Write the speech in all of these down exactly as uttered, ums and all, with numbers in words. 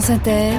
France Inter,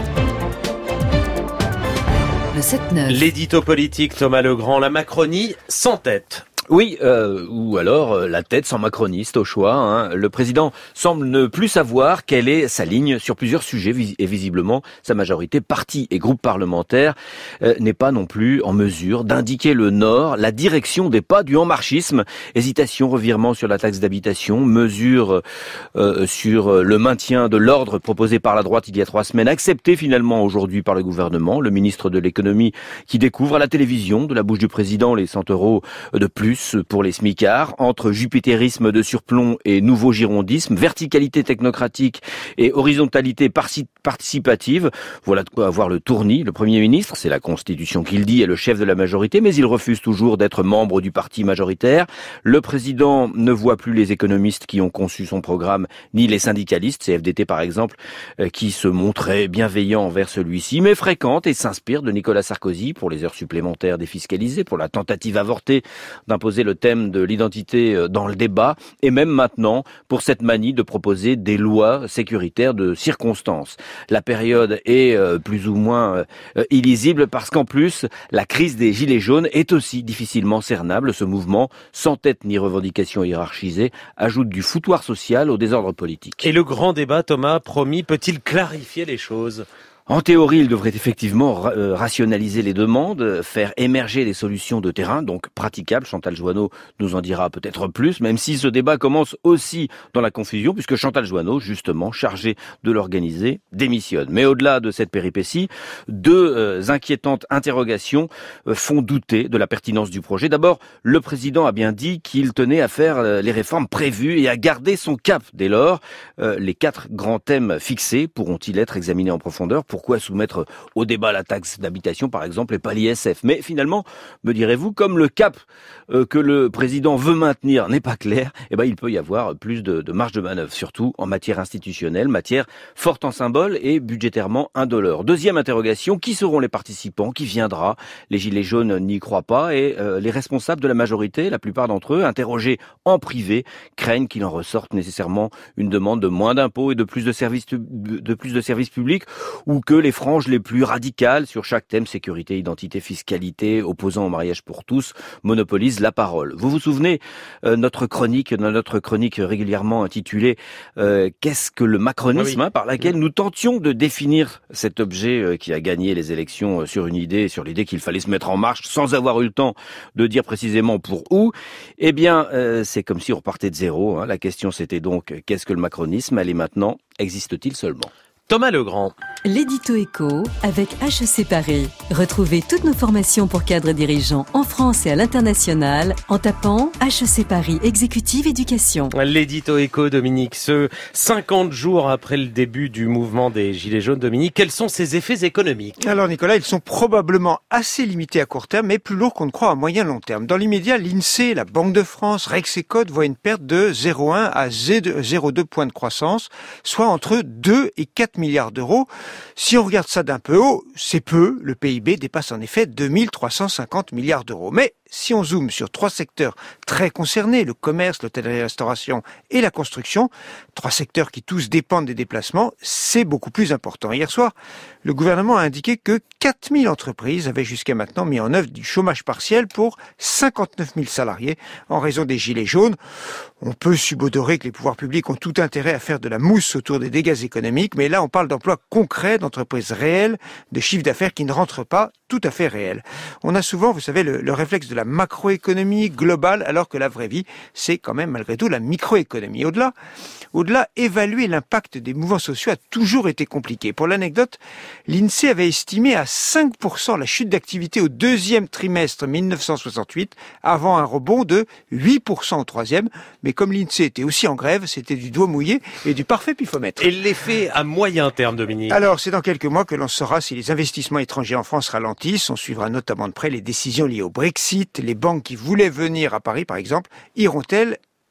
le sept neuf. L'édito politique Thomas Legrand, la Macronie sans tête. Oui, euh, ou alors euh, la tête sans macroniste au choix. Hein. Le président semble ne plus savoir quelle est sa ligne sur plusieurs sujets vis- et visiblement sa majorité, partis et groupes parlementaires, euh, n'est pas non plus en mesure d'indiquer le nord, la direction des pas du en-marchisme. Hésitation, revirement sur la taxe d'habitation, mesure euh, sur le maintien de l'ordre proposé par la droite il y a trois semaines, accepté finalement aujourd'hui par le gouvernement. Le ministre de l'économie qui découvre à la télévision de la bouche du président les cent euros de plus pour les smicards, entre jupitérisme de surplomb et nouveau girondisme, verticalité technocratique et horizontalité participative. Voilà de quoi avoir le tournis. Le Premier ministre, c'est la Constitution qu'il dit, est le chef de la majorité, mais il refuse toujours d'être membre du parti majoritaire. Le président ne voit plus les économistes qui ont conçu son programme, ni les syndicalistes, C F D T par exemple, qui se montraient bienveillants envers celui-ci, mais fréquente et s'inspire de Nicolas Sarkozy pour les heures supplémentaires défiscalisées, pour la tentative avortée d'imposer le thème de l'identité dans le débat, et même maintenant pour cette manie de proposer des lois sécuritaires de circonstance. La période est euh, plus ou moins euh, illisible parce qu'en plus, la crise des gilets jaunes est aussi difficilement cernable. Ce mouvement, sans tête ni revendication hiérarchisée, ajoute du foutoir social au désordre politique. Et le grand débat, Thomas, promis, peut-il clarifier les choses ? En théorie, il devrait effectivement ra- rationaliser les demandes, faire émerger des solutions de terrain, donc praticables. Chantal Jouanneau nous en dira peut-être plus, même si ce débat commence aussi dans la confusion, puisque Chantal Jouanneau, justement chargée de l'organiser, démissionne. Mais au-delà de cette péripétie, deux euh, inquiétantes interrogations euh, font douter de la pertinence du projet. D'abord, le président a bien dit qu'il tenait à faire euh, les réformes prévues et à garder son cap. Dès lors, euh, les quatre grands thèmes fixés pourront-ils être examinés en profondeur ? Pourquoi soumettre au débat la taxe d'habitation, par exemple, et pas l'I S F ? Mais finalement, me direz-vous, comme le cap euh, que le président veut maintenir n'est pas clair, eh ben, il peut y avoir plus de, de marge de manœuvre, surtout en matière institutionnelle, matière forte en symboles et budgétairement indolore. Deuxième interrogation, qui seront les participants ? Qui viendra ? Les Gilets jaunes n'y croient pas et euh, les responsables de la majorité, la plupart d'entre eux, interrogés en privé, craignent qu'il en ressorte nécessairement une demande de moins d'impôts et de plus de services, de plus de services publics, ou que les franges les plus radicales sur chaque thème, sécurité, identité, fiscalité, opposant au mariage pour tous, monopolisent la parole. Vous vous souvenez, euh, notre chronique, notre chronique régulièrement intitulée euh, « Qu'est-ce que le macronisme oui, oui. » par laquelle nous tentions de définir cet objet euh, qui a gagné les élections euh, sur une idée, sur l'idée qu'il fallait se mettre en marche sans avoir eu le temps de dire précisément pour où. Eh bien, euh, c'est comme si on repartait de zéro. Hein. La question c'était donc « Qu'est-ce que le macronisme ?» Elle est maintenant « Existe-t-il seulement ?» Thomas Legrand. L'édito éco avec H E C Paris. Retrouvez toutes nos formations pour cadres dirigeants en France et à l'international en tapant H E C Paris Exécutive Éducation. L'édito éco, Dominique, ce cinquante jours après le début du mouvement des Gilets jaunes, Dominique, quels sont ses effets économiques ? Alors Nicolas, ils sont probablement assez limités à court terme, mais plus lourds qu'on ne croit à moyen long terme. Dans l'immédiat, l'INSEE, la Banque de France, Rexecode voient une perte de zéro virgule un à zéro virgule deux points de croissance, soit entre deux et quatre milliards d'euros. Si on regarde ça d'un peu haut, c'est peu. Le P I B dépasse en effet deux mille trois cent cinquante milliards d'euros. Mais si on zoome sur trois secteurs très concernés, le commerce, l'hôtellerie-restauration et la construction, trois secteurs qui tous dépendent des déplacements, c'est beaucoup plus important. Hier soir, le gouvernement a indiqué que quatre mille entreprises avaient jusqu'à maintenant mis en œuvre du chômage partiel pour cinquante-neuf mille salariés en raison des gilets jaunes. On peut subodorer que les pouvoirs publics ont tout intérêt à faire de la mousse autour des dégâts économiques, mais là on parle d'emplois concrets, d'entreprises réelles, de chiffres d'affaires qui ne rentrent pas tout à fait réels. On a souvent, vous savez, le, le réflexe de la macroéconomie globale, alors que la vraie vie, c'est quand même malgré tout la microéconomie. Au-delà, au-delà, évaluer l'impact des mouvements sociaux a toujours été compliqué. Pour l'anecdote, l'INSEE avait estimé à cinq pour cent la chute d'activité au deuxième trimestre mille neuf cent soixante-huit, avant un rebond de huit pour cent au troisième. Mais comme l'INSEE était aussi en grève, c'était du doigt mouillé et du parfait pifomètre. Et l'effet à moyen terme, Dominique ? Alors, c'est dans quelques mois que l'on saura si les investissements étrangers en France ralentissent. On suivra notamment de près les décisions liées au Brexit. Les banques qui voulaient venir à Paris, par exemple, iront-elles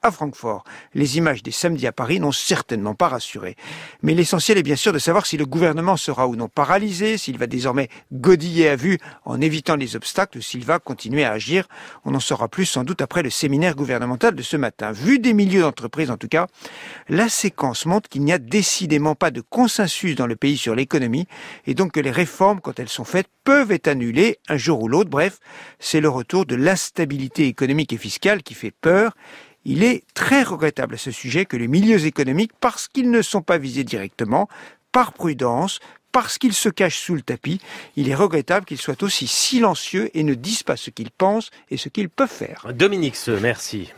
à Francfort. Les images des samedis à Paris n'ont certainement pas rassuré. Mais l'essentiel est bien sûr de savoir si le gouvernement sera ou non paralysé, s'il va désormais godiller à vue en évitant les obstacles ou s'il va continuer à agir. On en saura plus sans doute après le séminaire gouvernemental de ce matin. Vu des milieux d'entreprise en tout cas, la séquence montre qu'il n'y a décidément pas de consensus dans le pays sur l'économie et donc que les réformes, quand elles sont faites, peuvent être annulées un jour ou l'autre. Bref, c'est le retour de l'instabilité économique et fiscale qui fait peur. Il est très regrettable à ce sujet que les milieux économiques, parce qu'ils ne sont pas visés directement, par prudence, parce qu'ils se cachent sous le tapis, il est regrettable qu'ils soient aussi silencieux et ne disent pas ce qu'ils pensent et ce qu'ils peuvent faire. Dominique Seux, merci.